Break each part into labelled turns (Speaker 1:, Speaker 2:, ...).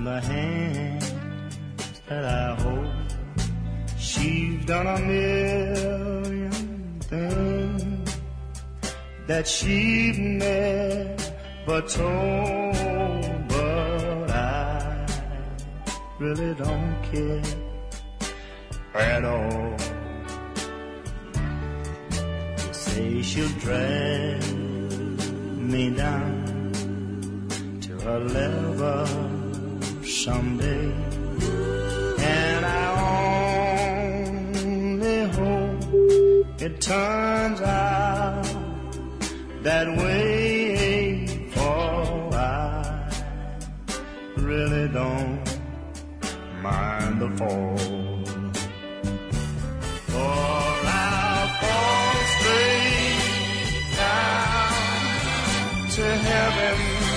Speaker 1: the hand that I hold. She's done a million things that she's never told, but I really don't care at all. You say she'll drag me down to her level someday, and I only hope it turns out that way, for I really don't mind the fall. For I'll fall straight down to heaven,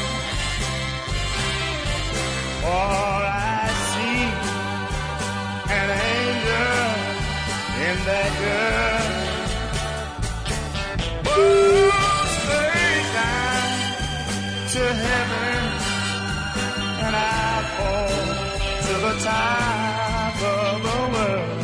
Speaker 1: for I see an angel in that girl. Oh, straight down to heaven, and I fall to the top of the world.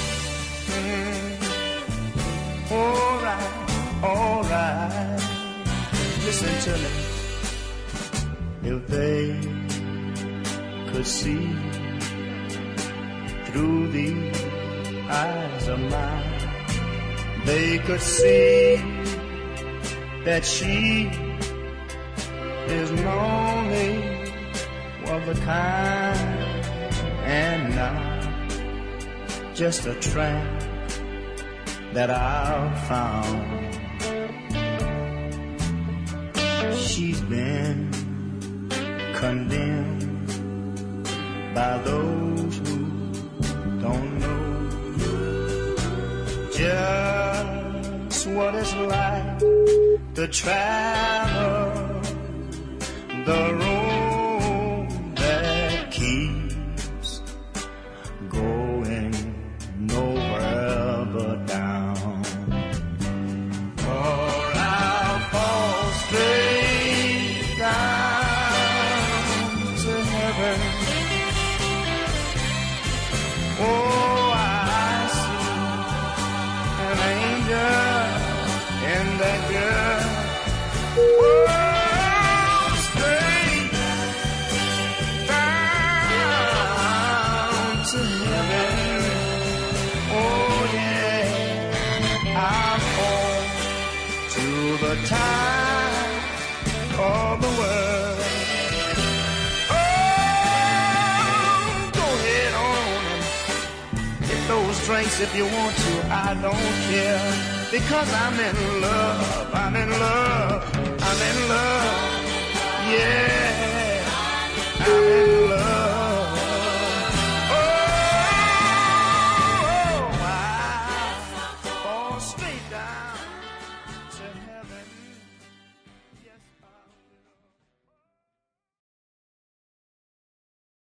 Speaker 1: All right, listen to me. If they could see through the eyes of mine, they could see that she is lonely of the kind, and not just a tramp that I've found. She's been condemned by those who don't know just what it's like to travel the road that keeps going nowhere but down. For I'll fall straight down to heaven. Oh, I see an angel in that girl. Oh, straight down to heaven. Oh, yeah, I'll fall to the top of the world. Drinks if you want to, I don't care, because I'm in love, I'm in love, I'm in love, yeah, I'm in love.